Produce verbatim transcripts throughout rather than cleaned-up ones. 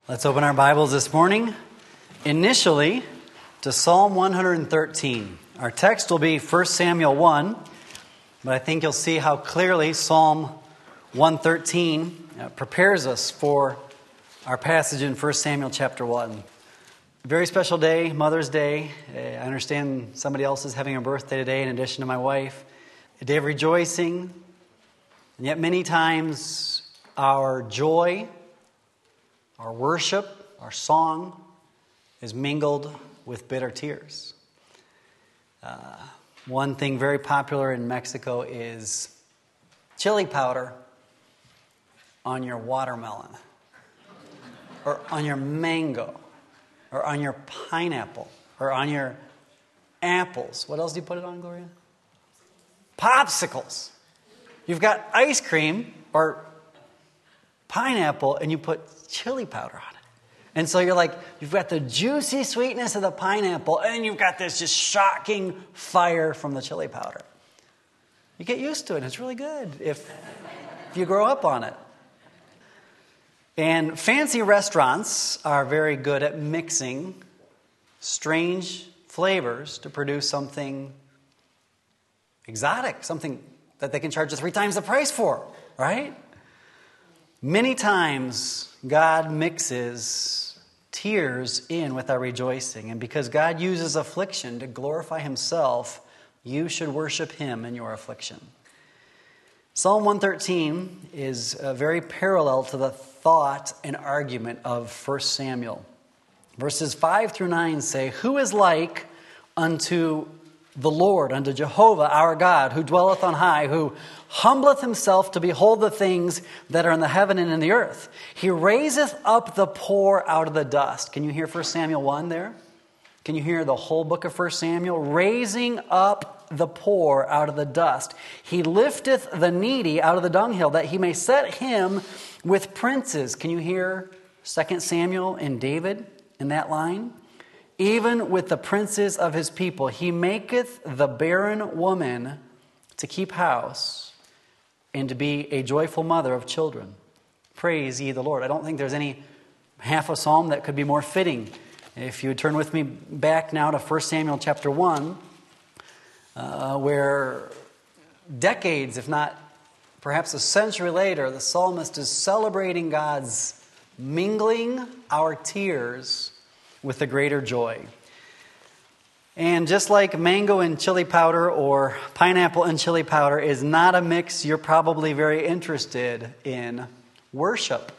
Let's open our Bibles this morning, initially to Psalm one thirteen. Our text will be First Samuel one, but I think you'll see how clearly Psalm one thirteen prepares us for our passage in First Samuel chapter one. Very special day, Mother's Day. I understand somebody else is having a birthday today in addition to my wife. A day of rejoicing, and yet many times our joy, our worship, our song is mingled with bitter tears. Uh, one thing very popular in Mexico is chili powder on your watermelon, or on your mango, or on your pineapple, or on your apples. What else do you put it on, Gloria? Popsicles. You've got ice cream or pineapple, and you put chili powder on it. And so you're like, you've got the juicy sweetness of the pineapple, and you've got this just shocking fire from the chili powder. You get used to it. It's really good if, if you grow up on it. And fancy restaurants are very good at mixing strange flavors to produce something exotic, something that they can charge you three times the price for, right? Many times, God mixes tears in with our rejoicing. And because God uses affliction to glorify Himself, you should worship Him in your affliction. Psalm one thirteen is uh, very parallel to the thought and argument of First Samuel. Verses five through nine say, "Who is like unto the Lord, unto Jehovah our God, who dwelleth on high, who humbleth himself to behold the things that are in the heaven and in the earth. He raiseth up the poor out of the dust." Can you hear First Samuel one there? Can you hear the whole book of First Samuel? Raising up the poor out of the dust. He lifteth the needy out of the dunghill, that he may set him with princes. Can you hear Second Samuel and David in that line? Even with the princes of his people. He maketh the barren woman to keep house and to be a joyful mother of children. Praise ye the Lord. I don't think there's any half a psalm that could be more fitting. If you would turn with me back now to First Samuel chapter one, uh, where decades, if not perhaps a century later, the psalmist is celebrating God's mingling our tears with a greater joy. And just like mango and chili powder or pineapple and chili powder is not a mix you're probably very interested in, worship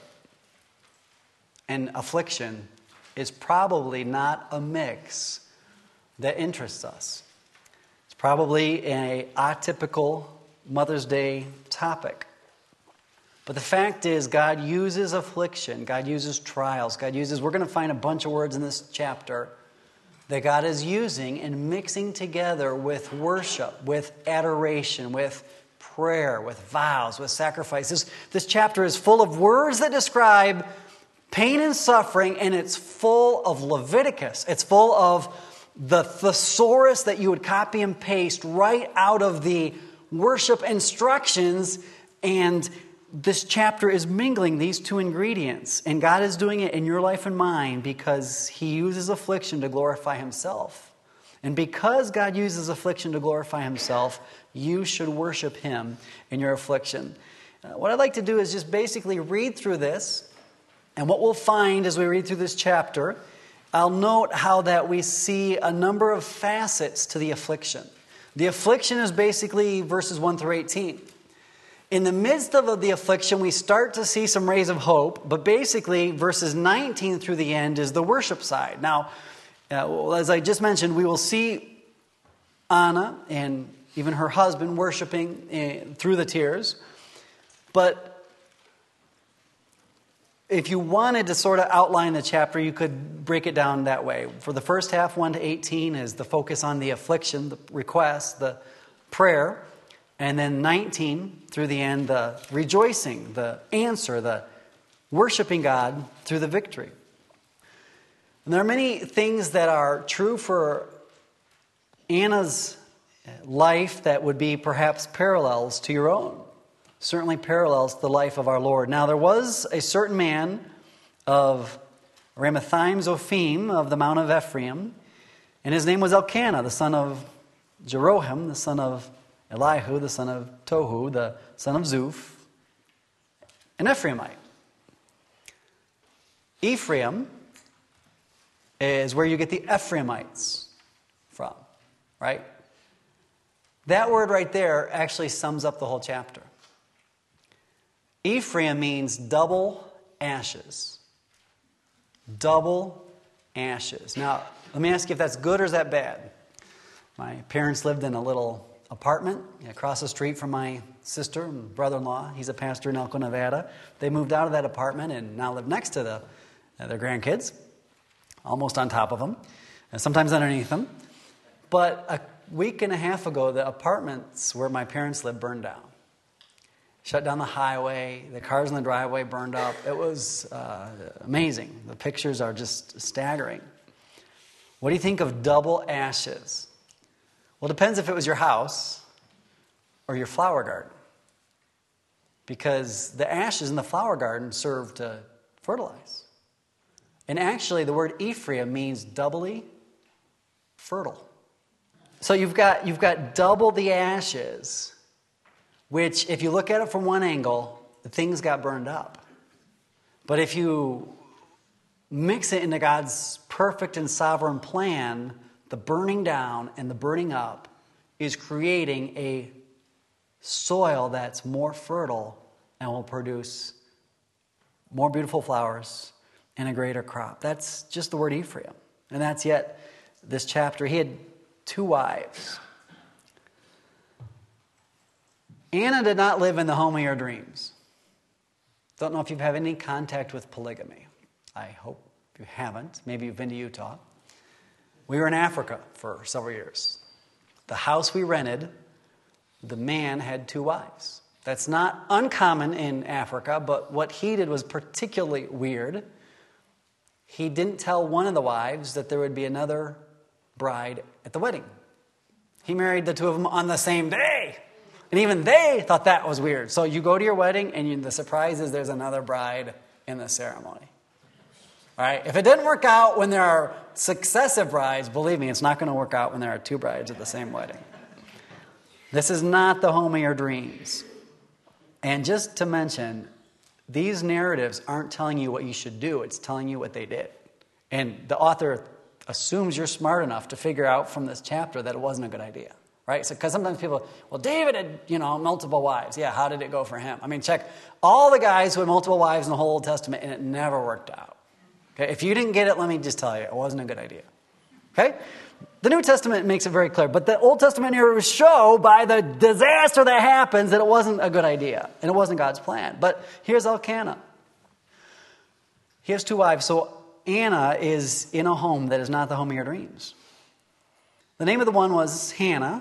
and affliction is probably not a mix that interests us. It's probably an atypical Mother's Day topic. But the fact is, God uses affliction, God uses trials, God uses, we're going to find a bunch of words in this chapter that God is using and mixing together with worship, with adoration, with prayer, with vows, with sacrifices. This, this chapter is full of words that describe pain and suffering, and it's full of Leviticus. It's full of the thesaurus that you would copy and paste right out of the worship instructions, and this chapter is mingling these two ingredients, and God is doing it in your life and mine because He uses affliction to glorify Himself. And because God uses affliction to glorify Himself, you should worship Him in your affliction. Uh, what I'd like to do is just basically read through this, and what we'll find as we read through this chapter, I'll note how that we see a number of facets to the affliction. The affliction is basically verses one through eighteen. In the midst of the affliction, we start to see some rays of hope, but basically verses nineteen through the end is the worship side. Now, uh, as I just mentioned, we will see Anna and even her husband worshiping uh, through the tears. But if you wanted to sort of outline the chapter, you could break it down that way. For the first half, one to eighteen, is the focus on the affliction, the request, the prayer. And then nineteen through the end, the rejoicing, the answer, the worshiping God through the victory. And there are many things that are true for Anna's life that would be perhaps parallels to your own. Certainly parallels the life of our Lord. Now there was a certain man of Ramathaim Zophim of the Mount of Ephraim. And his name was Elkanah, the son of Jeroham, the son of Elihu, the son of Tohu, the son of Zuph, an Ephraimite. Ephraim is where you get the Ephraimites from, right? That word right there actually sums up the whole chapter. Ephraim means double ashes. Double ashes. Now, let me ask you if that's good or is that bad? My parents lived in a little apartment across the street from my sister and brother-in-law. He's a pastor in Elko, Nevada. They moved out of that apartment and now live next to the, uh, their grandkids, almost on top of them, and sometimes underneath them. But a week and a half ago, the apartments where my parents lived burned down. Shut down the highway. The cars in the driveway burned up. It was uh, amazing. The pictures are just staggering. What do you think of double ashes? Well, it depends if it was your house or your flower garden. Because the ashes in the flower garden serve to fertilize. And actually, the word Ephraim means doubly fertile. So you've got, you've got double the ashes, which if you look at it from one angle, things got burned up. But if you mix it into God's perfect and sovereign plan, the burning down and the burning up is creating a soil that's more fertile and will produce more beautiful flowers and a greater crop. That's just the word Ephraim. And that's yet this chapter. He had two wives. Anna did not live in the home of your dreams. Don't know if you've had any contact with polygamy. I hope you haven't. Maybe you've been to Utah. We were in Africa for several years. The house we rented, the man had two wives. That's not uncommon in Africa, but what he did was particularly weird. He didn't tell one of the wives that there would be another bride at the wedding. He married the two of them on the same day. And even they thought that was weird. So you go to your wedding and you, the surprise is there's another bride in the ceremony. All right? If it didn't work out when there are successive brides, believe me, it's not going to work out when there are two brides at the same wedding. This is not the home of your dreams. And just to mention, these narratives aren't telling you what you should do. It's telling you what they did. And the author assumes you're smart enough to figure out from this chapter that it wasn't a good idea. Right? So, because sometimes people, well, David had, you know, multiple wives. Yeah, how did it go for him? I mean, check all the guys who had multiple wives in the whole Old Testament, and it never worked out. Okay? If you didn't get it, let me just tell you, it wasn't a good idea. Okay? The New Testament makes it very clear, but the Old Testament narratives show by the disaster that happens that it wasn't a good idea, and it wasn't God's plan. But here's Elkanah. He has two wives, so Anna is in a home that is not the home of your dreams. The name of the one was Hannah.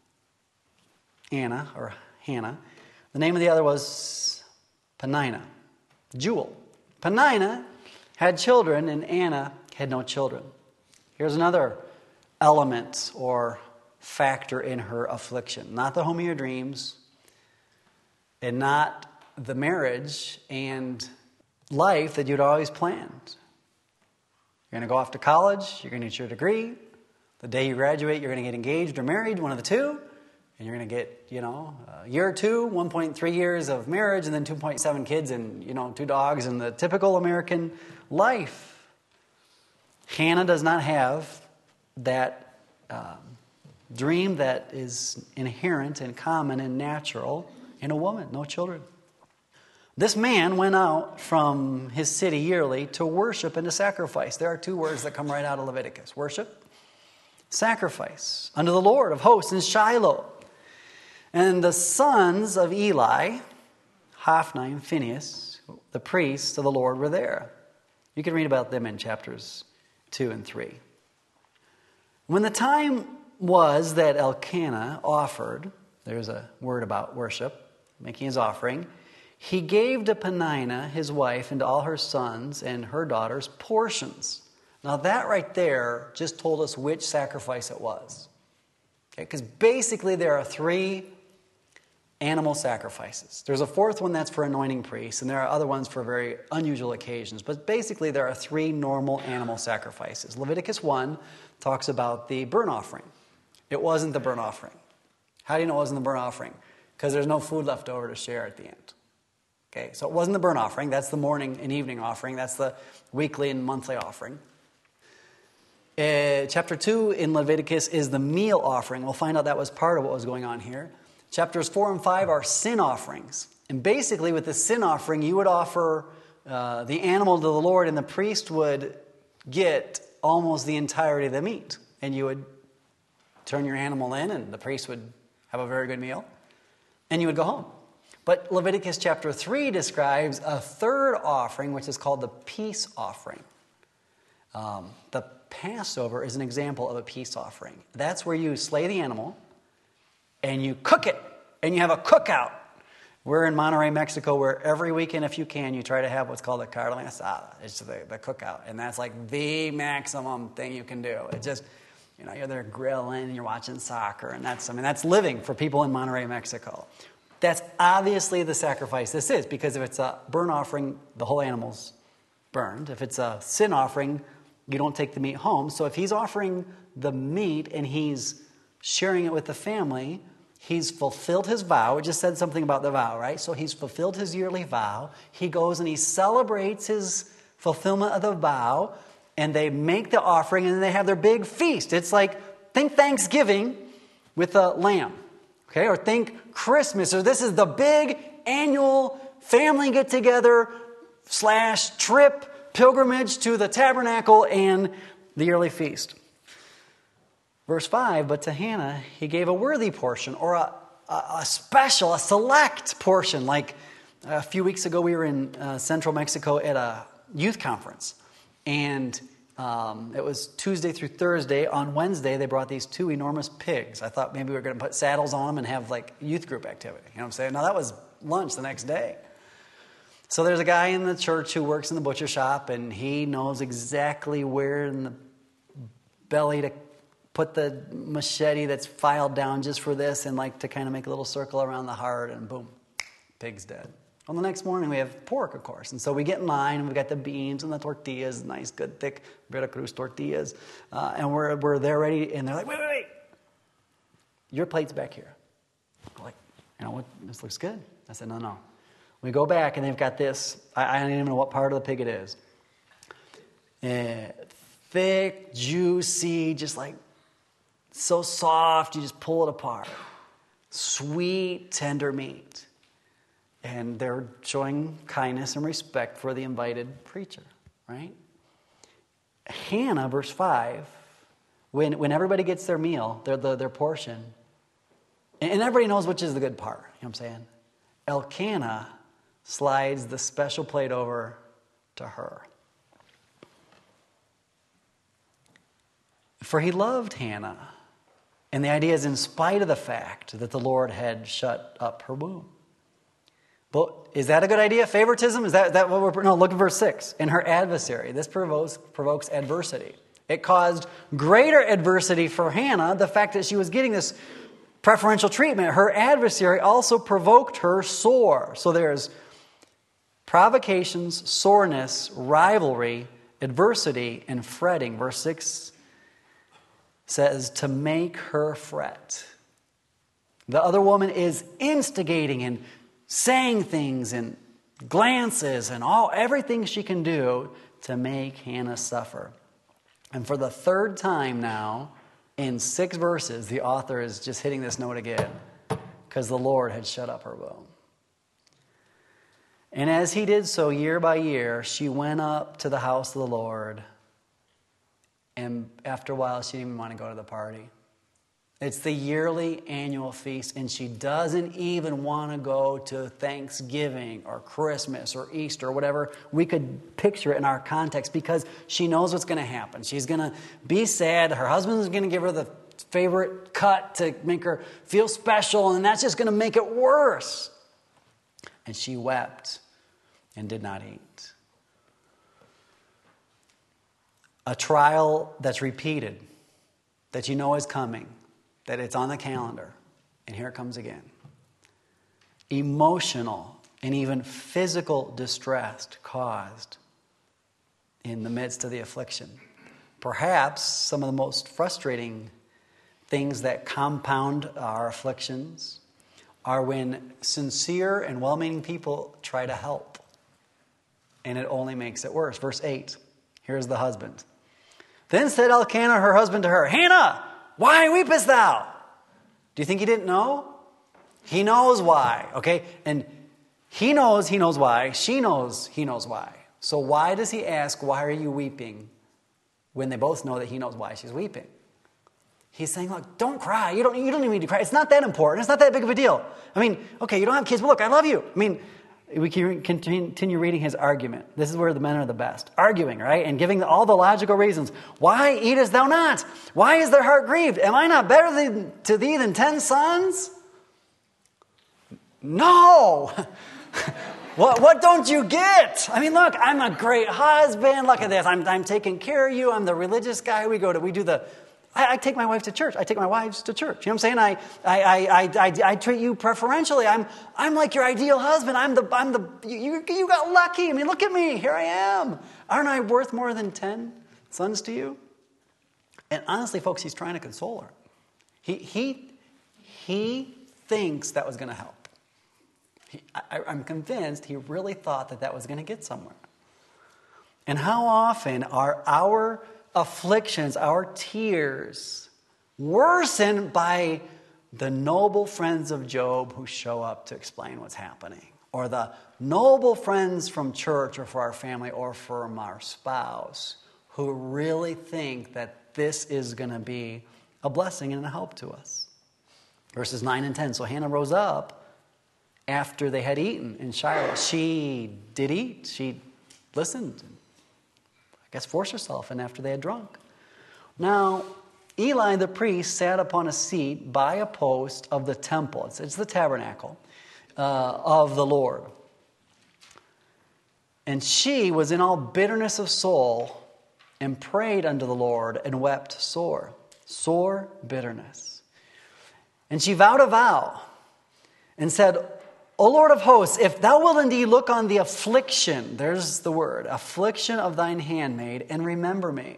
Anna, or Hannah. The name of the other was Peninnah, Jewel. Peninnah had children, and Anna had no children. Here's another element or factor in her affliction. Not the home of your dreams, and not the marriage and life that you'd always planned. You're going to go off to college, you're going to get your degree. The day you graduate, you're going to get engaged or married, one of the two. And you're going to get, you know, a year or two, one point three years of marriage, and then two point seven kids and, you know, two dogs, and the typical American life. Hannah does not have that um, dream that is inherent and common and natural in a woman, no children. This man went out from his city yearly to worship and to sacrifice. There are two words that come right out of Leviticus. Worship, sacrifice unto the Lord of hosts in Shiloh. And the sons of Eli, Hophni and Phinehas, the priests of the Lord, were there. You can read about them in chapters two and three. When the time was that Elkanah offered, there's a word about worship, making his offering, he gave to Peninnah, his wife, and to all her sons and her daughters portions. Now that right there just told us which sacrifice it was. Okay, because basically there are three animal sacrifices. There's a fourth one that's for anointing priests, and there are other ones for very unusual occasions. But basically, there are three normal animal sacrifices. Leviticus one talks about the burnt offering. It wasn't the burnt offering. How do you know it wasn't the burnt offering? Because there's no food left over to share at the end. Okay, so it wasn't the burnt offering. That's the morning and evening offering. That's the weekly and monthly offering. Uh, chapter two in Leviticus is the meal offering. We'll find out that was part of what was going on here. Chapters four and five are sin offerings. And basically with the sin offering, you would offer uh, the animal to the Lord, and the priest would get almost the entirety of the meat. And you would turn your animal in, and the priest would have a very good meal. And you would go home. But Leviticus chapter three describes a third offering, which is called the peace offering. Um, the Passover is an example of a peace offering. That's where you slay the animal, and you cook it, and you have a cookout. We're in Monterrey, Mexico, where every weekend, if you can, you try to have what's called a carne asada. It's the, the cookout, and that's like the maximum thing you can do. It just, you know, you're there grilling, and you're watching soccer, and that's, I mean, that's living for people in Monterrey, Mexico. That's obviously the sacrifice this is, because if it's a burnt offering, the whole animal's burned. If it's a sin offering, you don't take the meat home. So if he's offering the meat and he's sharing it with the family, he's fulfilled his vow. It just said something about the vow, right? So he's fulfilled his yearly vow. He goes and he celebrates his fulfillment of the vow, and they make the offering, and then they have their big feast. It's like, think Thanksgiving with a lamb, okay? Or think Christmas, or this is the big annual family get-together slash trip pilgrimage to the tabernacle and the yearly feast. Verse five, but to Hannah, he gave a worthy portion, or a, a, a special, a select portion. Like a few weeks ago, we were in uh, central Mexico at a youth conference. And um, it was Tuesday through Thursday. On Wednesday, they brought these two enormous pigs. I thought maybe we were going to put saddles on them and have like youth group activity. You know what I'm saying? Now, that was lunch the next day. So there's a guy in the church who works in the butcher shop, and he knows exactly where in the belly to put the machete that's filed down just for this, and like to kind of make a little circle around the heart, and boom, pig's dead. On the next morning, we have pork, of course. And so we get in line, and we've got the beans and the tortillas, nice, good, thick Veracruz tortillas. Uh, and we're we're there ready, and they're like, wait, wait, wait. Your plate's back here. I'm like, you know what? This looks good. I said, no, no. We go back, and they've got this. I, I don't even know what part of the pig it is. Uh, thick, juicy, just like so soft, you just pull it apart. Sweet, tender meat. And they're showing kindness and respect for the invited preacher, right? Hannah, verse five, when, when everybody gets their meal, their, their, their portion, and, and everybody knows which is the good part, you know what I'm saying? Elkanah slides the special plate over to her. For he loved Hannah. And the idea is in spite of the fact that the Lord had shut up her womb. But is that a good idea? Favoritism? Is that, is that what we're... No, look at verse six. In her adversary. This provokes, provokes adversity. It caused greater adversity for Hannah, the fact that she was getting this preferential treatment. Her adversary also provoked her sore. So there's provocations, soreness, rivalry, adversity, and fretting. Verse six says to make her fret. The other woman is instigating and saying things and glances and all everything she can do to make Hannah suffer. And for the third time now, in six verses, the author is just hitting this note again, because the Lord had shut up her womb. And as he did so year by year, she went up to the house of the Lord. And after a while, she didn't even want to go to the party. It's the yearly annual feast, and she doesn't even want to go to Thanksgiving or Christmas or Easter or whatever we could picture it in our context, because she knows what's going to happen. She's going to be sad. Her husband's going to give her the favorite cut to make her feel special, and that's just going to make it worse. And she wept and did not eat. A trial that's repeated, that you know is coming, that it's on the calendar, and here it comes again. emotional, and even physical distress caused in the midst of the affliction. Perhaps some of the most frustrating things that compound our afflictions are when sincere and well-meaning people try to help, and it only makes it worse. Verse eight, here's the husband. Then said Elkanah, her husband, to her, Hannah, why weepest thou? Do you think he didn't know? He knows why, okay? And he knows he knows why. She knows he knows why. So why does he ask, why are you weeping, when they both know that he knows why she's weeping? He's saying, look, don't cry. You don't, you don't even need to cry. It's not that important. It's not that big of a deal. I mean, okay, you don't have kids, but look, I love you. I mean, we can continue reading his argument. This is where the men are the best. Arguing, right? And giving all the logical reasons. Why eatest thou not? Why is their heart grieved? Am I not better than, to thee than ten sons? No! What, what don't you get? I mean, look, I'm a great husband. Look at this. I'm, I'm taking care of you. I'm the religious guy. We go to, we do the, I, I take my wife to church. I take my wives to church. You know what I'm saying? I, I, I, I, I, I treat you preferentially. I'm, I'm like your ideal husband. I'm the, I'm the, you, you got lucky. I mean, look at me. Here I am. Aren't I worth more than ten sons to you? And honestly, folks, he's trying to console her. He, he, he thinks that was going to help. He, I, I'm convinced he really thought that that was going to get somewhere. And how often are our afflictions, our tears, worsened by the noble friends of Job who show up to explain what's happening, or the noble friends from church or for our family or from our spouse who really think that this is going to be a blessing and a help to us. Verses nine and ten. So Hannah rose up after they had eaten in Shiloh. She did eat. She listened. I guess forced herself. And after they had drunk. Now, Eli the priest sat upon a seat by a post of the temple. It's, it's the tabernacle uh, of the Lord. And she was in all bitterness of soul and prayed unto the Lord and wept sore. Sore bitterness. And she vowed a vow and said, O Lord of hosts, if thou wilt indeed look on the affliction, there's the word, affliction of thine handmaid, and remember me.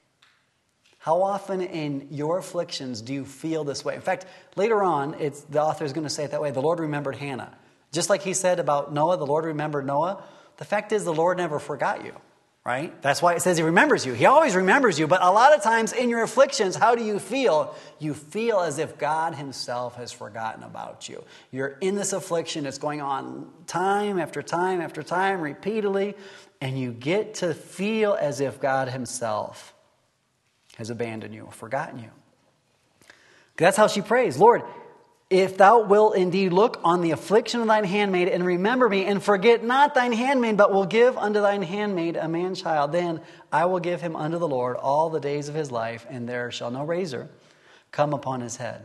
How often in your afflictions do you feel this way? In fact, later on, it's, the author is going to say it that way. The Lord remembered Hannah. Just like he said about Noah, the Lord remembered Noah. The fact is the Lord never forgot you, right? That's why it says he remembers you. He always remembers you. But a lot of times in your afflictions, how do you feel? You feel as if God himself has forgotten about you. You're in this affliction. It's going on time after time after time, repeatedly. And you get to feel as if God himself has abandoned you or forgotten you. That's how she prays. Lord, if thou wilt indeed look on the affliction of thine handmaid and remember me and forget not thine handmaid, but will give unto thine handmaid a man-child, then I will give him unto the Lord all the days of his life, and there shall no razor come upon his head.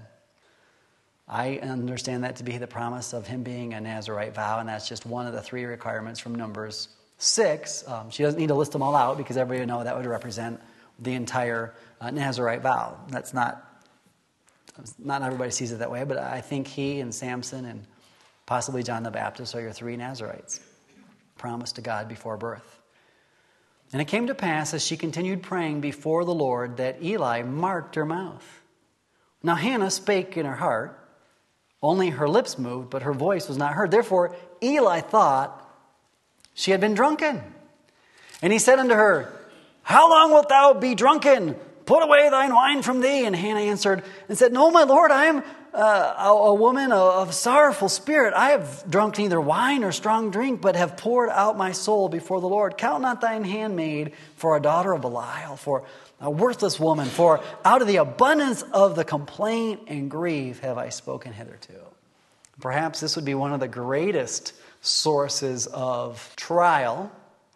I understand that to be the promise of him being a Nazirite vow, and that's just one of the three requirements from Numbers six. Um, she doesn't need to list them all out because everybody knows that would represent the entire uh, Nazirite vow. That's not Not everybody sees it that way, but I think he and Samson and possibly John the Baptist are your three Nazirites promised to God before birth. And it came to pass as she continued praying before the Lord that Eli marked her mouth. Now Hannah spake in her heart, only her lips moved, but her voice was not heard. Therefore Eli thought she had been drunken. And he said unto her, How long wilt thou be drunken? Put away thine wine from thee. And Hannah answered and said, No, my Lord, I am uh, a, a woman of sorrowful spirit. I have drunk neither wine nor strong drink, but have poured out my soul before the Lord. Count not thine handmaid for a daughter of Belial, for a worthless woman, for out of the abundance of the complaint and grief have I spoken hitherto. Perhaps this would be one of the greatest sources of trial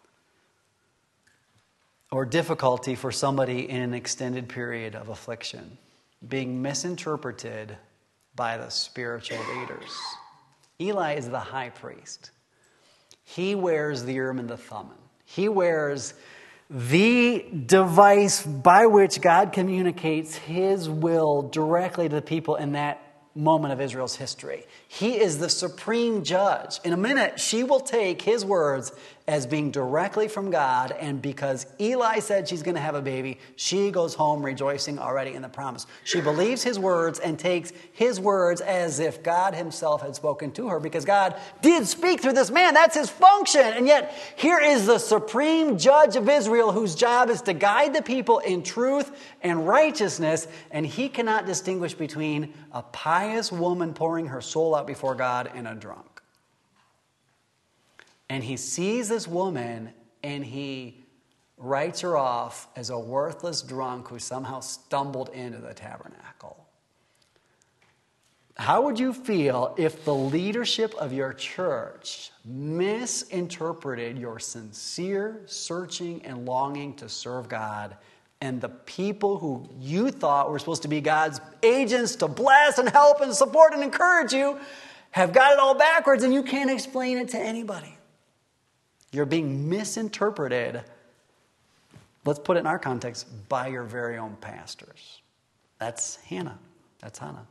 or difficulty for somebody in an extended period of affliction, being misinterpreted by the spiritual leaders. Eli is the high priest. He wears the Urim and the Thummim. He wears the device by which God communicates his will directly to the people, and that moment of Israel's history. He is the supreme judge. In a minute, she will take his words as being directly from God, and because Eli said she's going to have a baby, she goes home rejoicing already in the promise. She believes his words and takes his words as if God himself had spoken to her, because God did speak through this man. That's his function. And yet, here is the supreme judge of Israel, whose job is to guide the people in truth and righteousness, and he cannot distinguish between a pious woman pouring her soul out before God and a drunk. And he sees this woman and he writes her off as a worthless drunk who somehow stumbled into the tabernacle. How would you feel if the leadership of your church misinterpreted your sincere searching and longing to serve God, and the people who you thought were supposed to be God's agents to bless and help and support and encourage you have got it all backwards, and you can't explain it to anybody? You're being misinterpreted, let's put it in our context, by your very own pastors. That's Hannah. That's Hannah.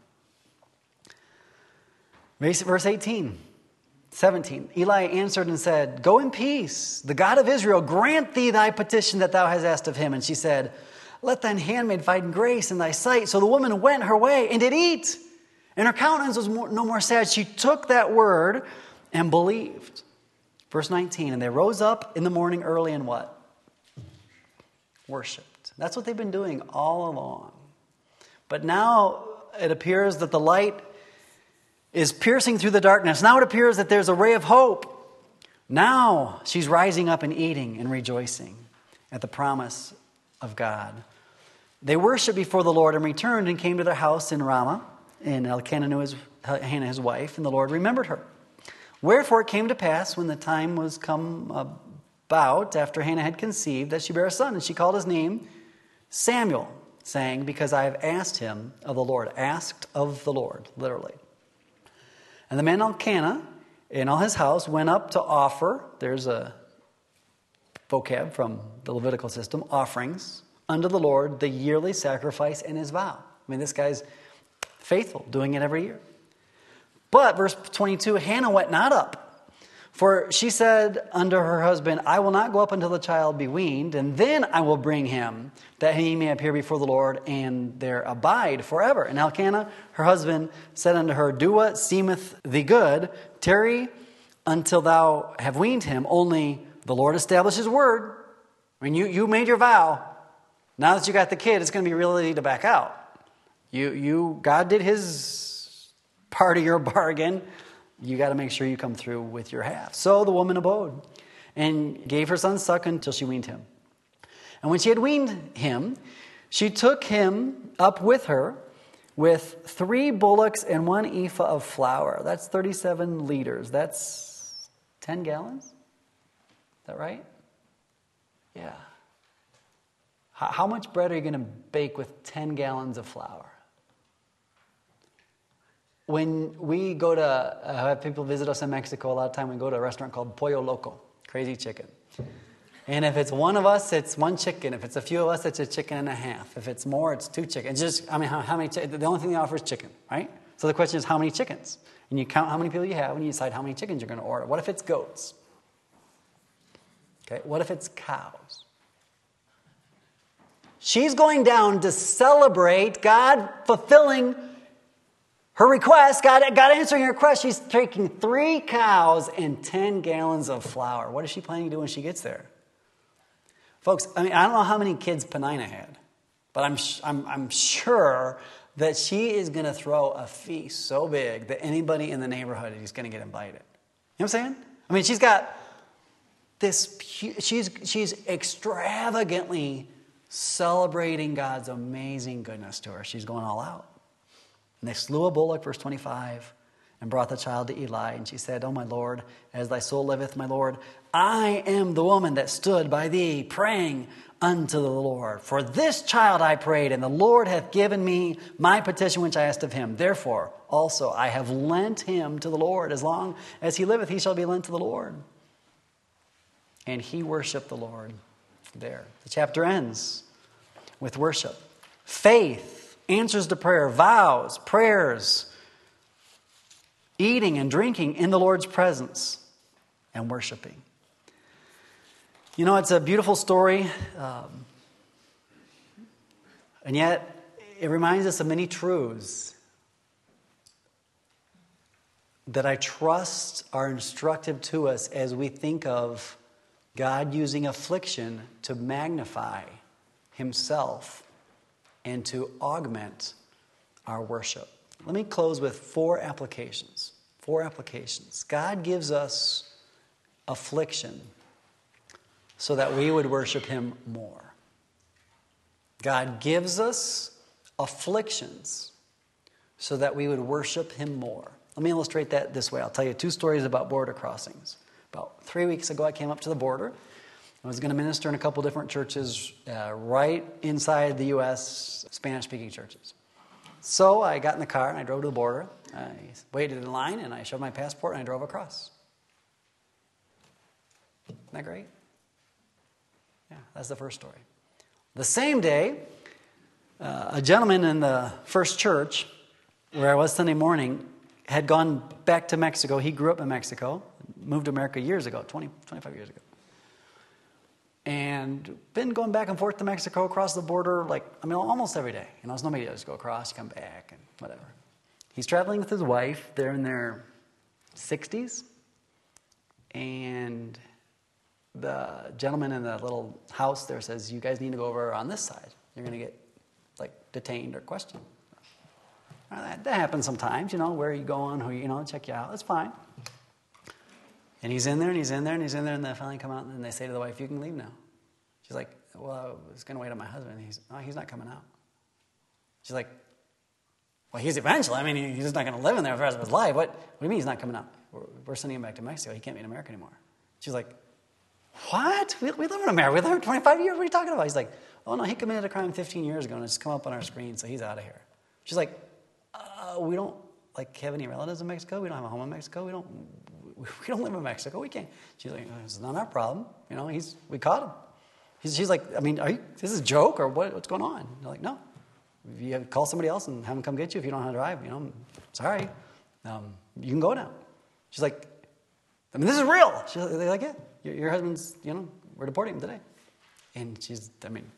Verse eighteen, seventeen. Eli answered and said, "Go in peace. The God of Israel grant thee thy petition that thou hast asked of him." And she said, "Let thine handmaid find grace in thy sight." So the woman went her way and did eat, and her countenance was more, no more sad. She took that word and believed. Verse nineteen, and they rose up in the morning early and what? Worshipped. That's what they've been doing all along. But now it appears that the light is piercing through the darkness. Now it appears that there's a ray of hope. Now she's rising up and eating and rejoicing at the promise of God. They worshiped before the Lord and returned and came to their house in Ramah. And Elkanah knew his, Hannah his wife, and the Lord remembered her. Wherefore it came to pass, when the time was come about, after Hannah had conceived, that she bare a son, and she called his name Samuel, saying, "Because I have asked him of the Lord." Asked of the Lord, literally. And the man Elkanah and all his house went up to offer, there's a vocab from the Levitical system, offerings unto the Lord, the yearly sacrifice and his vow. I mean, this guy's faithful, doing it every year. But, verse twenty-two, Hannah went not up, for she said unto her husband, "I will not go up until the child be weaned, and then I will bring him, that he may appear before the Lord, and there abide forever." And Elkanah, her husband, said unto her, "Do what seemeth thee good, tarry until thou have weaned him, only the Lord establish his word." I mean, you, you made your vow. Now that you got the kid, it's going to be real easy to back out. You, you, God did his part of your bargain. You got to make sure you come through with your half. So the woman abode and gave her son suck until she weaned him. And when she had weaned him, she took him up with her with three bullocks and one ephah of flour. That's thirty-seven liters. That's ten gallons? Is that right? Yeah. How much bread are you going to bake with ten gallons of flour? When we go to, uh, have people visit us in Mexico, a lot of time we go to a restaurant called Pollo Loco, crazy chicken. And if it's one of us, it's one chicken. If it's a few of us, it's a chicken and a half. If it's more, it's two chickens. It's just, I mean, how, how many, the only thing they offer is chicken, right? So the question is, how many chickens? And you count how many people you have, and you decide how many chickens you're going to order. What if it's goats? Okay, what if it's cows? She's going down to celebrate God fulfilling her request, God, God answering her request. She's taking three cows and ten gallons of flour. What is she planning to do when she gets there? Folks, I mean, I don't know how many kids Penina had, but I'm, I'm, I'm sure that she is going to throw a feast so big that anybody in the neighborhood is going to get invited. You know what I'm saying? I mean, she's got this, she's, she's extravagantly celebrating God's amazing goodness to her. She's going all out. And they slew a bullock, verse twenty-five, and brought the child to Eli. And she said, "O my Lord, as thy soul liveth, my Lord, I am the woman that stood by thee, praying unto the Lord. For this child I prayed, and the Lord hath given me my petition which I asked of him. Therefore also I have lent him to the Lord. As long as he liveth, he shall be lent to the Lord." And he worshiped the Lord there. The chapter ends with worship. Faith answers to prayer, vows, prayers, eating and drinking in the Lord's presence and worshiping. You know, it's a beautiful story, um, and yet it reminds us of many truths that I trust are instructive to us as we think of God using affliction to magnify himself and to augment our worship. Let me close with four applications. Four applications. God gives us affliction so that we would worship him more. God gives us afflictions so that we would worship him more. Let me illustrate that this way. I'll tell you two stories about border crossings. About three weeks ago, I came up to the border. I was going to minister in a couple different churches uh, right inside the U S, Spanish-speaking churches. So I got in the car and I drove to the border. I waited in line and I showed my passport and I drove across. Isn't that great? Yeah, that's the first story. The same day, uh, a gentleman in the First Church, where I was Sunday morning, had gone back to Mexico. He grew up in Mexico, moved to America years ago, twenty, twenty-five years ago. And been going back and forth to Mexico, across the border, like, I mean, almost every day. You know, it's no big deal. Just go across, you come back, and whatever. He's traveling with his wife. They're in their sixties. And the gentleman in the little house there says, you guys need to go over on this side. You're going to get, like, detained or questioned. Now, that, that happens sometimes, you know, where are you going, who, you know, check you out. That's fine. And he's in there, and he's in there, and he's in there, and they finally come out, and they say to the wife, you can leave now. She's like, well, I was going to wait on my husband. He's, oh, he's not coming out. She's like, well, he's eventually. I mean, he's just not going to live in there for the rest of his life. What, what do you mean he's not coming out? We're, we're sending him back to Mexico. He can't be in America anymore. She's like, what? We, we live in America. We live here twenty-five years. What are you talking about? He's like, oh, no, he committed a crime fifteen years ago, and it's come up on our screen, so he's out of here. She's like, uh, we don't, like, have any relatives in Mexico. We don't have a home in Mexico. We don't... We don't live in Mexico. We can't. She's like, it's not our problem. You know, he's we caught him. He's, she's like, I mean, are you, is this a joke or what, what's going on? They're like, no. You have, call somebody else and have them come get you if you don't know how to drive. You know, sorry. Um, you can go now. She's like, I mean, this is real. She's like, they're like, yeah, your, your husband's, you know, we're deporting him today. And she's, I mean,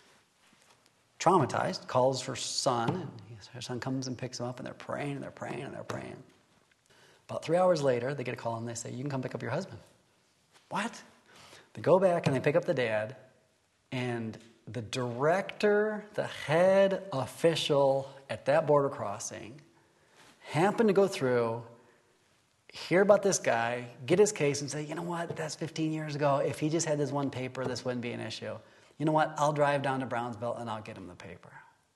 traumatized, calls her son, and her son comes and picks him up, and they're praying, and they're praying, and they're praying. About three hours later, they get a call and they say, you can come pick up your husband. What? They go back and they pick up the dad, and the director, the head official at that border crossing, happened to go through, hear about this guy, get his case, and say, you know what, that's fifteen years ago. If he just had this one paper, this wouldn't be an issue. You know what, I'll drive down to Brownsville and I'll get him the paper.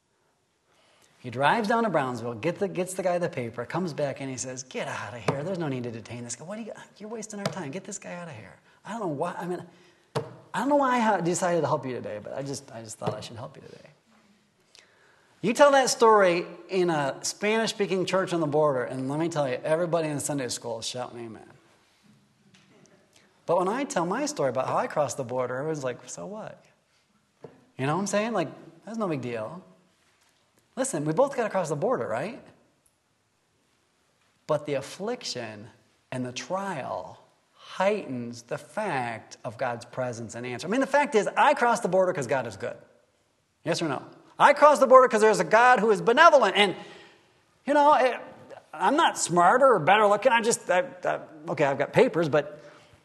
He drives down to Brownsville, get the, gets the guy the paper, comes back, and he says, get out of here. There's no need to detain this guy. What are you, you're wasting our time. Get this guy out of here. I don't know why. I mean, I don't know why I decided to help you today, but I just, I just thought I should help you today. You tell that story in a Spanish-speaking church on the border, and let me tell you, everybody in Sunday school is shouting amen. But when I tell my story about how I crossed the border, everyone's like, so what? You know what I'm saying? Like, that's no big deal. Listen, we both got to cross the border, right? But the affliction and the trial heightens the fact of God's presence and answer. I mean, the fact is, I crossed the border because God is good. Yes or no? I crossed the border because there's a God who is benevolent. And, you know, it, I'm not smarter or better looking. I just, I, I, okay, I've got papers, but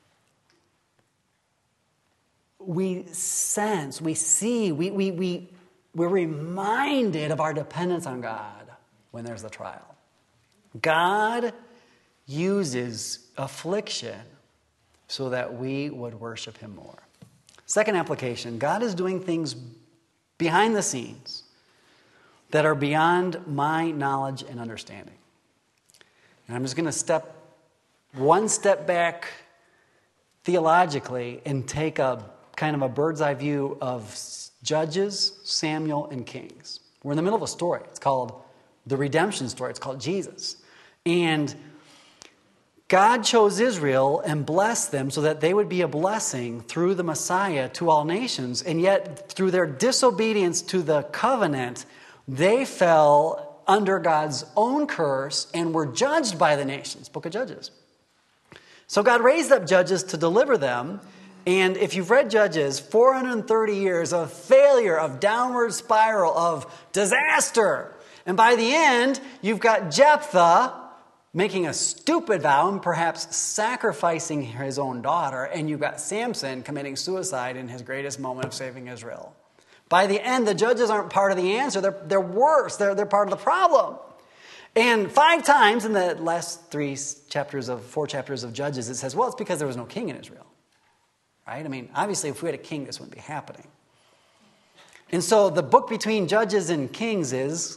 we sense, we see, we, we, we, we're reminded of our dependence on God when there's the trial. God uses affliction so that we would worship him more. Second application, God is doing things behind the scenes that are beyond my knowledge and understanding. And I'm just going to step one step back theologically and take a kind of a bird's eye view of Judges, Samuel, and Kings. We're in the middle of a story. It's called the redemption story. It's called Jesus. And God chose Israel and blessed them so that they would be a blessing through the Messiah to all nations. And yet, through their disobedience to the covenant, they fell under God's own curse and were judged by the nations. Book of Judges. So God raised up judges to deliver them. And if you've read Judges, four hundred thirty years of failure, of downward spiral, of disaster. And by the end, you've got Jephthah making a stupid vow and perhaps sacrificing his own daughter. And you've got Samson committing suicide in his greatest moment of saving Israel. By the end, the judges aren't part of the answer. They're, they're worse. They're, they're part of the problem. And five times in the last three chapters of, four chapters of Judges, it says, well, it's because there was no king in Israel. Right? I mean, obviously, if we had a king, this wouldn't be happening. And so the book between Judges and Kings is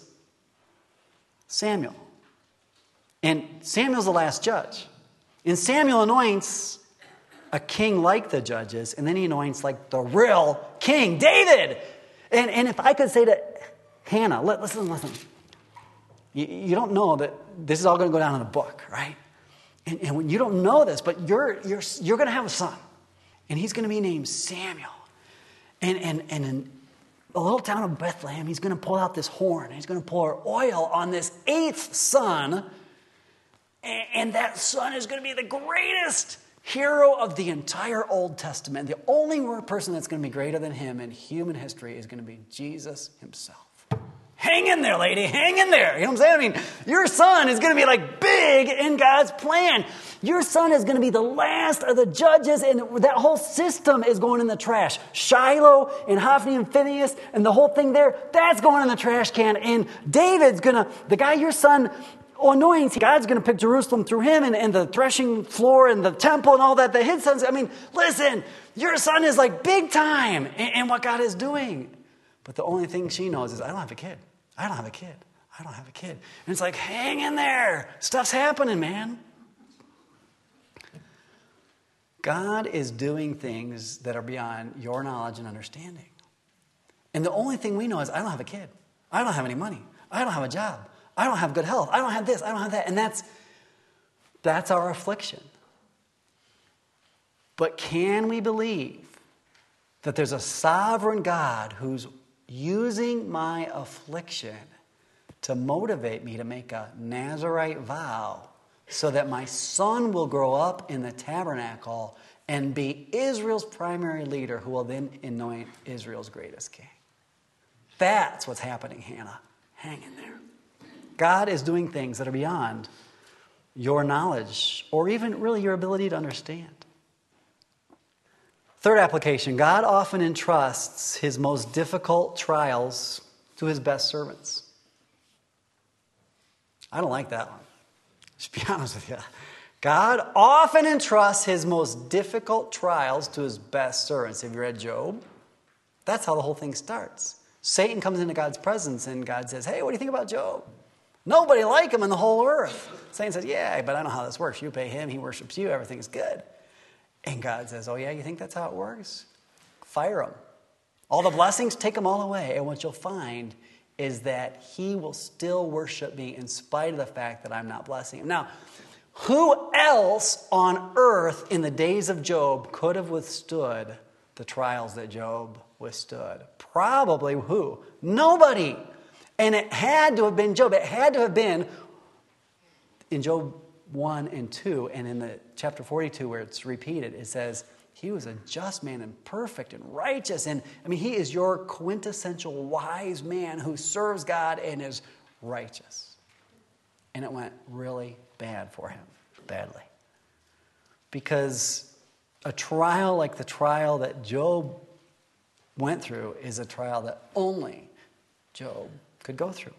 Samuel. And Samuel's the last judge. And Samuel anoints a king like the judges, and then he anoints like the real king, David. And, and if I could say to Hannah, listen, listen. You, you don't know that this is all going to go down in the book, right? And, and when you don't know this, but you're, you're, you're going to have a son. And he's going to be named Samuel. And, and, and in a little town of Bethlehem, he's going to pull out this horn. He's going to pour oil on this eighth son. And, and that son is going to be the greatest hero of the entire Old Testament. The only person that's going to be greater than him in human history is going to be Jesus himself. Hang in there, lady. Hang in there. You know what I'm saying? I mean, your son is going to be like big in God's plan. Your son is going to be the last of the judges, and that whole system is going in the trash. Shiloh and Hophni and Phinehas and the whole thing there, that's going in the trash can. And David's going to, the guy your son anoints, God's going to pick Jerusalem through him, and, and the threshing floor and the temple and all that. The his sons, I mean, listen, your son is like big time in, in what God is doing. But the only thing she knows is, I don't have a kid. I don't have a kid. I don't have a kid. And it's like, hang in there. Stuff's happening, man. God is doing things that are beyond your knowledge and understanding. And the only thing we know is, I don't have a kid. I don't have any money. I don't have a job. I don't have good health. I don't have this. I don't have that. And that's, that's our affliction. But can we believe that there's a sovereign God who's using my affliction to motivate me to make a Nazirite vow so that my son will grow up in the tabernacle and be Israel's primary leader, who will then anoint Israel's greatest king? That's what's happening, Hannah. Hang in there. God is doing things that are beyond your knowledge or even really your ability to understand. Third application, God often entrusts his most difficult trials to his best servants. I don't like that one. Just be honest with you. God often entrusts his most difficult trials to his best servants. Have you read Job? That's how the whole thing starts. Satan comes into God's presence and God says, hey, what do you think about Job? Nobody like him in the whole earth. Satan says, yeah, but I know how this works. You pay him, he worships you, everything's good. And God says, oh yeah, you think that's how it works? Fire him. All the blessings, take them all away. And what you'll find is that he will still worship me in spite of the fact that I'm not blessing him. Now, who else on earth in the days of Job could have withstood the trials that Job withstood? Probably who? Nobody. And it had to have been Job. It had to have been in Job one and two, and in the chapter forty-two where it's repeated, it says, he was a just man and perfect and righteous. And I mean, he is your quintessential wise man who serves God and is righteous. And it went really bad for him, badly. Because a trial like the trial that Job went through is a trial that only Job could go through.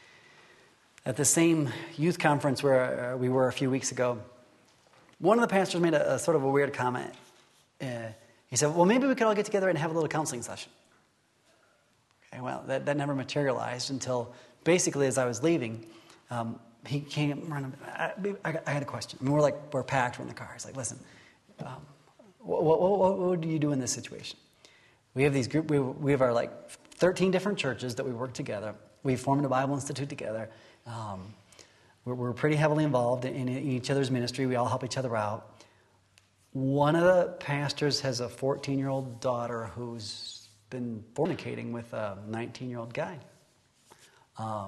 At the same youth conference where we were a few weeks ago, one of the pastors made a, a sort of a weird comment. Uh, he said, well, maybe we could all get together and have a little counseling session. Okay, well, that, that never materialized until basically as I was leaving, um, he came running. I, I, I had a question. I mean, we're like, we're packed, we're in the car. He's like, listen, um, what, what, what, what do you do in this situation? We have these group, we, we have our like thirteen different churches that we work together. We formed a Bible Institute together. Um, we're, we're pretty heavily involved in, in each other's ministry. We all help each other out. One of the pastors has a fourteen-year-old daughter who's been fornicating with a nineteen-year-old guy. Um,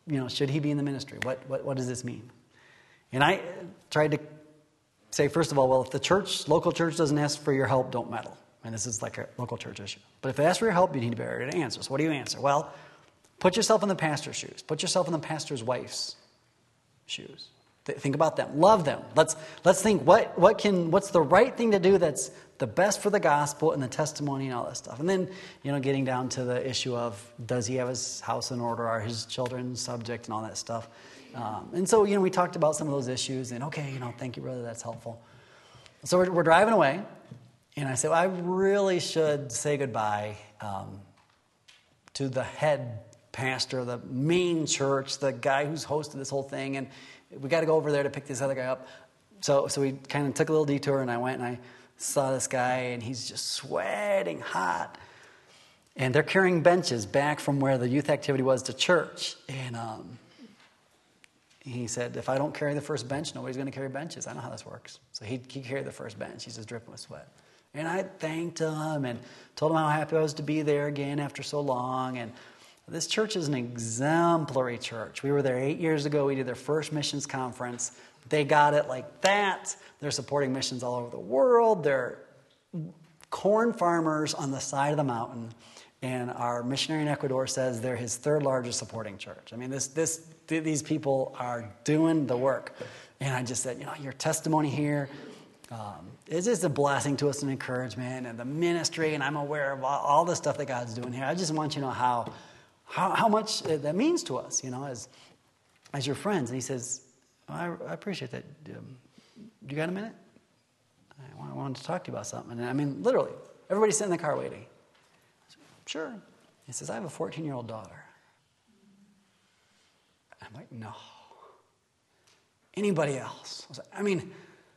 you know, should he be in the ministry? What, what, what does this mean? And I tried to say, first of all, well, if the church, local church doesn't ask for your help, don't meddle. And this is like a local church issue. But if they ask for your help, you need to be ready to answer. So what do you answer? Well, put yourself in the pastor's shoes. Put yourself in the pastor's wife's shoes. Th- think about them. Love them. Let's let's think what what can what's the right thing to do that's the best for the gospel and the testimony and all that stuff. And then, you know, getting down to the issue of does he have his house in order? Are his children subject and all that stuff? Um, and so, you know, we talked about some of those issues. And okay, you know, thank you, brother. That's helpful. So we're, we're driving away. And I said, well, I really should say goodbye um, to the head pastor, the main church, the guy who's hosted this whole thing. And we got to go over there to pick this other guy up. So so we kind of took a little detour, and I went and I saw this guy, and he's just sweating hot. And they're carrying benches back from where the youth activity was to church. And um, he said, if I don't carry the first bench, nobody's going to carry benches. I know how this works. So he, he carried the first bench. He's just dripping with sweat. And I thanked him and told him how happy I was to be there again after so long. And this church is an exemplary church. We were there eight years ago. We did their first missions conference. They got it like that. They're supporting missions all over the world. They're corn farmers on the side of the mountain. And our missionary in Ecuador says they're his third largest supporting church. I mean, this, this, these people are doing the work. And I just said, you know, your testimony here, Um, it's just a blessing to us and encouragement and the ministry, and I'm aware of all, all the stuff that God's doing here. I just want you to know how how, how much that means to us, you know, as as your friends. And he says, oh, I, I appreciate that. Um, you got a minute? I, want, I wanted to talk to you about something. And I mean, literally, everybody's sitting in the car waiting. I said, sure. He says, I have a fourteen-year-old daughter. I'm like, no. Anybody else? I was like, I mean...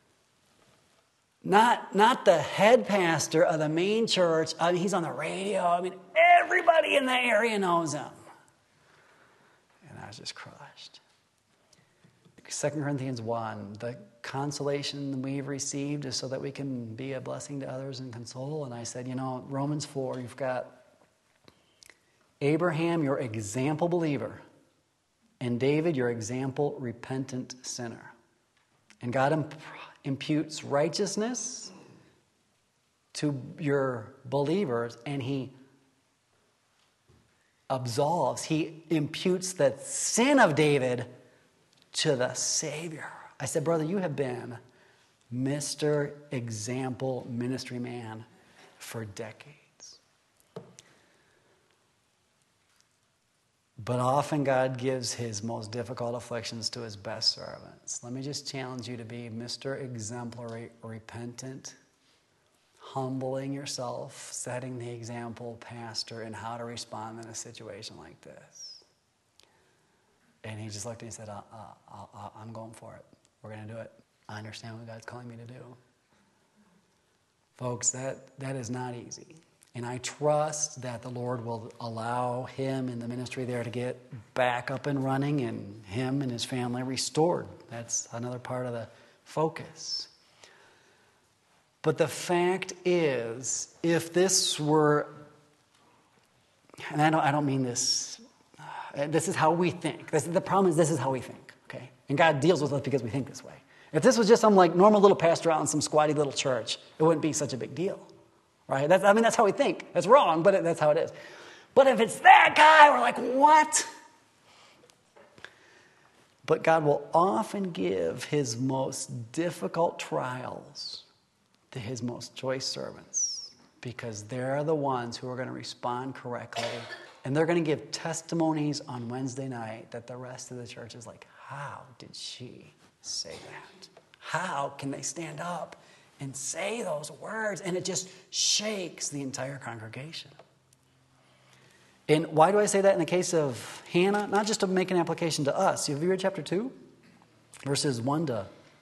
Not not the head pastor of the main church. I mean, he's on the radio. I mean, everybody in the area knows him. And I was just crushed. Second Corinthians one, the consolation we've received is so that we can be a blessing to others and console. And I said, you know, Romans four, you've got Abraham, your example believer, and David, your example repentant sinner. And God imp- imputes righteousness to your believers, and he absolves, he imputes the sin of David to the Savior. I said, brother, you have been Mister Example Ministry Man for decades. But often God gives his most difficult afflictions to his best servants. Let me just challenge you to be Mister Exemplary, repentant, humbling yourself, setting the example, pastor, in how to respond in a situation like this. And he just looked at me and said, uh, uh, uh, I'm going for it. We're going to do it. I understand what God's calling me to do. Folks, that, that is not easy. And I trust that the Lord will allow him and the ministry there to get back up and running and him and his family restored. That's another part of the focus. But the fact is, if this were, and I don't, I don't mean this, uh, this is how we think. This, the problem is this is how we think, okay? And God deals with us because we think this way. If this was just some like normal little pastor out in some squatty little church, it wouldn't be such a big deal. Right? That's, I mean, that's how we think. That's wrong, but it, that's how it is. But if it's that guy, we're like, what? But God will often give his most difficult trials to his most choice servants because they're the ones who are going to respond correctly. And they're going to give testimonies on Wednesday night that the rest of the church is like, how did she say that? How can they stand up and say those words? And it just shakes the entire congregation. And why do I say that in the case of Hannah? Not just to make an application to us. Have you read chapter two? Verses one to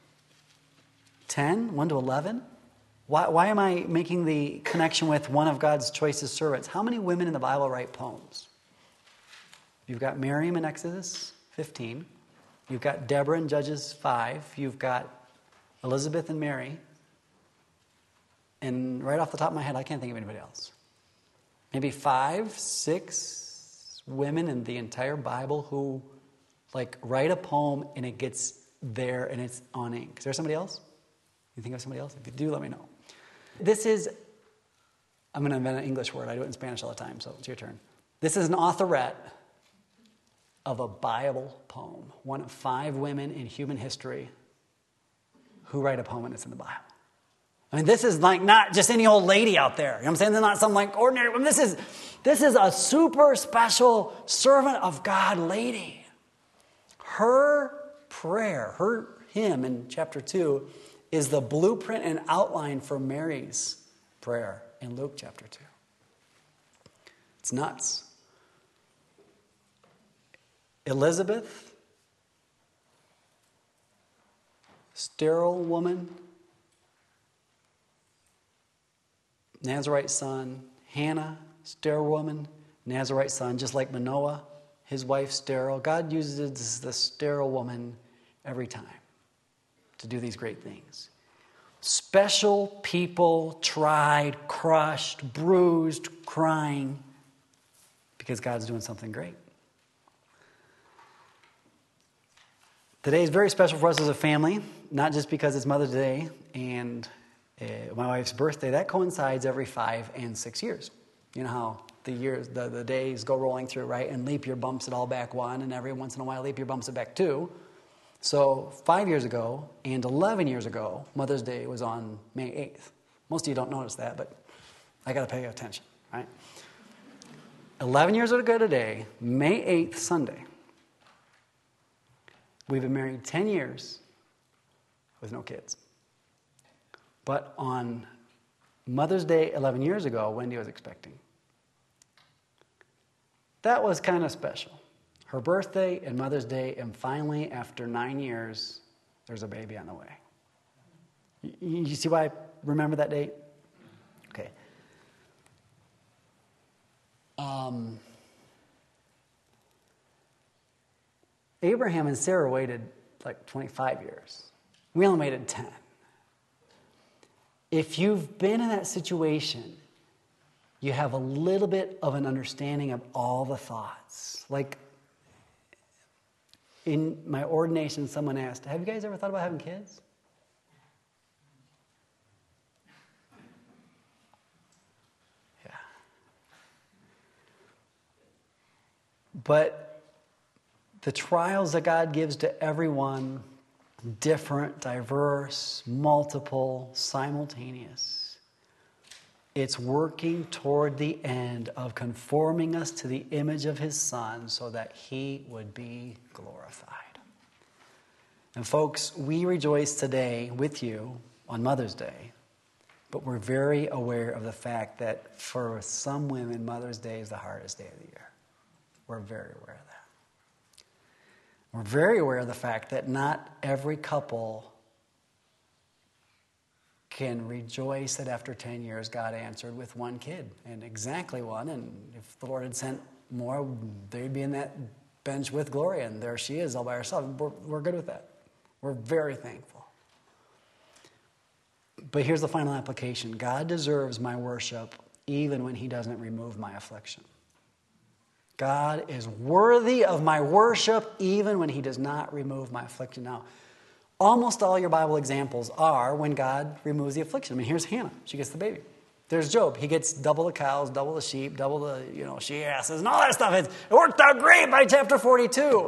ten, one to eleven? Why, why am I making the connection with one of God's choicest servants? How many women in the Bible write poems? You've got Miriam in Exodus fifteen. You've got Deborah in Judges five. You've got Elizabeth and Mary. And right off the top of my head, I can't think of anybody else. Maybe five, six women in the entire Bible who like write a poem and it gets there and it's on ink. Is there somebody else? You think of somebody else? If you do, let me know. This is, I'm going to invent an English word. I do it in Spanish all the time, so it's your turn. This is an authorette of a Bible poem, one of five women in human history who write a poem and it's in the Bible. I mean, this is like not just any old lady out there. You know what I'm saying? They're not some like ordinary woman. This is, this is a super special servant of God lady. Her prayer, her hymn in chapter two, is the blueprint and outline for Mary's prayer in Luke chapter two. It's nuts. Elizabeth, sterile woman, Nazarite son. Hannah, sterile woman, Nazarite son, just like Manoah, his wife sterile. God uses the sterile woman every time to do these great things. Special people tried, crushed, bruised, crying, because God's doing something great. Today is very special for us as a family, not just because it's Mother's Day and uh, my wife's birthday. That coincides every five and six years. You know how the years, the, the days go rolling through, right? And leap year bumps it all back one, and every once in a while leap year bumps it back two. So five years ago and eleven years ago, Mother's Day was on May eighth. Most of you don't notice that, but I got to pay attention, right? eleven years ago today, May eighth, Sunday, we've been married ten years with no kids. But on Mother's Day eleven years ago, Wendy was expecting. That was kind of special. Her birthday and Mother's Day, and finally, after nine years, there's a baby on the way. You, you see why I remember that date? Okay. Um, Abraham and Sarah waited like twenty-five years. We only waited ten. If you've been in that situation, you have a little bit of an understanding of all the thoughts. Like, in my ordination, someone asked, have you guys ever thought about having kids? Yeah. But the trials that God gives to everyone, different, diverse, multiple, simultaneous, it's working toward the end of conforming us to the image of his Son so that he would be glorified. And folks, we rejoice today with you on Mother's Day, but we're very aware of the fact that for some women, Mother's Day is the hardest day of the year. We're very aware of that. We're very aware of the fact that not every couple can rejoice that after ten years God answered with one kid, and exactly one, and if the Lord had sent more, they'd be in that bench with Gloria, and there she is all by herself. We're, we're good with that. We're very thankful. But here's the final application. God deserves my worship even when he doesn't remove my affliction. God is worthy of my worship even when he does not remove my affliction. Now, almost all your Bible examples are when God removes the affliction. I mean, here's Hannah. She gets the baby. There's Job. He gets double the cows, double the sheep, double the, you know, she asses, and all that stuff. It worked out great by chapter forty-two.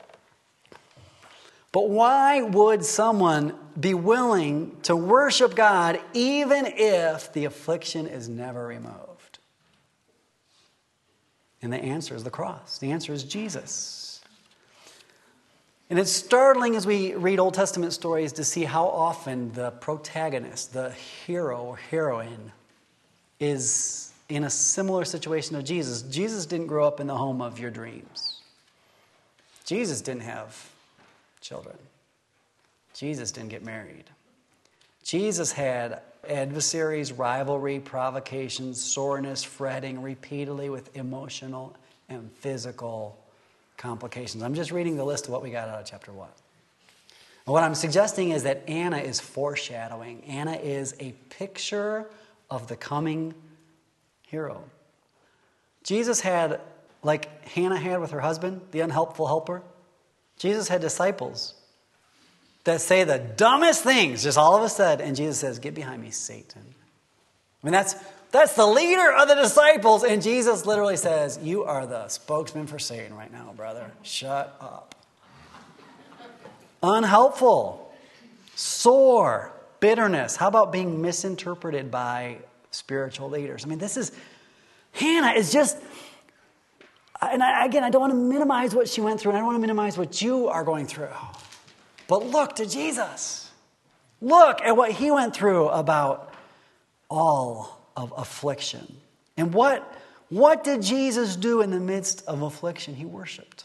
But why would someone be willing to worship God even if the affliction is never removed? And the answer is the cross. The answer is Jesus. And it's startling as we read Old Testament stories to see how often the protagonist, the hero or heroine, is in a similar situation to Jesus. Jesus didn't grow up in the home of your dreams. Jesus didn't have children. Jesus didn't get married. Jesus had adversaries, rivalry, provocations, soreness, fretting repeatedly with emotional and physical complications. I'm just reading the list of what we got out of chapter one. And what I'm suggesting is that Anna is foreshadowing. Anna is a picture of the coming hero. Jesus had, like Hannah had with her husband, the unhelpful helper. Jesus had disciples that say the dumbest things just all of a sudden, and Jesus says, "Get behind me, Satan." I mean, that's that's the leader of the disciples, and Jesus literally says, "You are the spokesman for Satan right now, brother. Shut up." Unhelpful, sore, bitterness. How about being misinterpreted by spiritual leaders? I mean, this is, Hannah is just, and I, again, I don't want to minimize what she went through, and I don't want to minimize what you are going through. But look to Jesus. Look at what he went through about all of affliction. And what, what did Jesus do in the midst of affliction? He worshiped.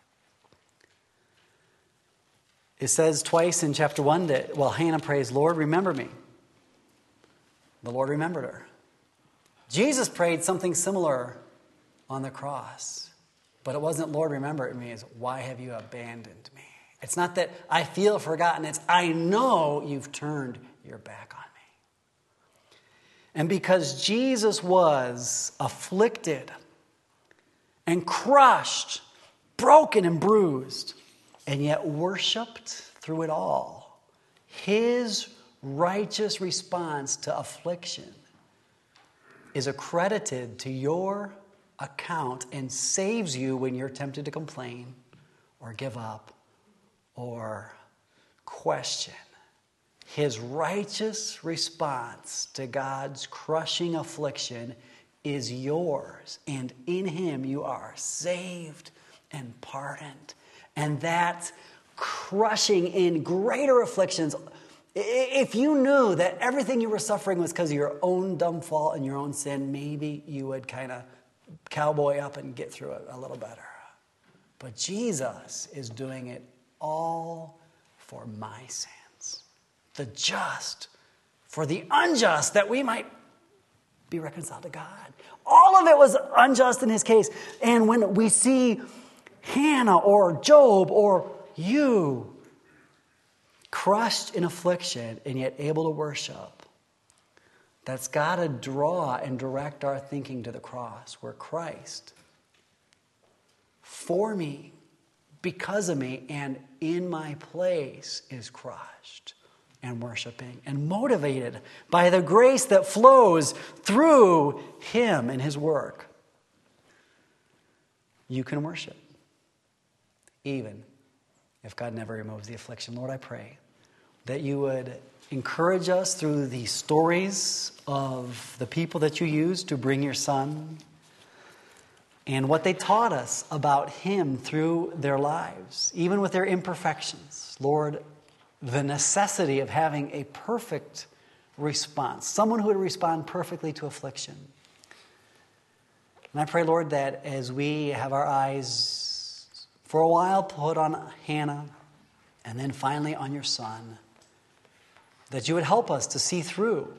It says twice in chapter one that, well, Hannah prays, "Lord, remember me." The Lord remembered her. Jesus prayed something similar on the cross. But it wasn't, "Lord, remember me." It's, "Why have you abandoned me?" It's not that I feel forgotten. It's, "I know you've turned your back on me." And because Jesus was afflicted and crushed, broken and bruised, and yet worshiped through it all, his righteous response to affliction is accredited to your account and saves you when you're tempted to complain or give up or question. His righteous response to God's crushing affliction is yours, and in him you are saved and pardoned. And that crushing in greater afflictions, if you knew that everything you were suffering was because of your own dumb fault and your own sin, maybe you would kind of cowboy up and get through it a little better. But Jesus is doing it all for my sins, the just for the unjust, that we might be reconciled to God. All of it was unjust in his case. And when we see Hannah or Job or you crushed in affliction and yet able to worship, that's got to draw and direct our thinking to the cross, where Christ, for me, because of me, and in my place, is crushed and worshiping and motivated by the grace that flows through him and his work. You can worship, even if God never removes the affliction. Lord, I pray that you would encourage us through the stories of the people that you used to bring your son and what they taught us about him through their lives, even with their imperfections. Lord, the necessity of having a perfect response, someone who would respond perfectly to affliction. And I pray, Lord, that as we have our eyes for a while put on Hannah and then finally on your son, that you would help us to see through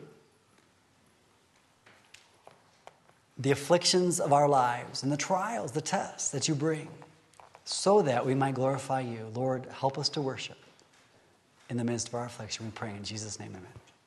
the afflictions of our lives and the trials, the tests that you bring, so that we might glorify you. Lord, help us to worship in the midst of our affliction. We pray in Jesus' name, amen.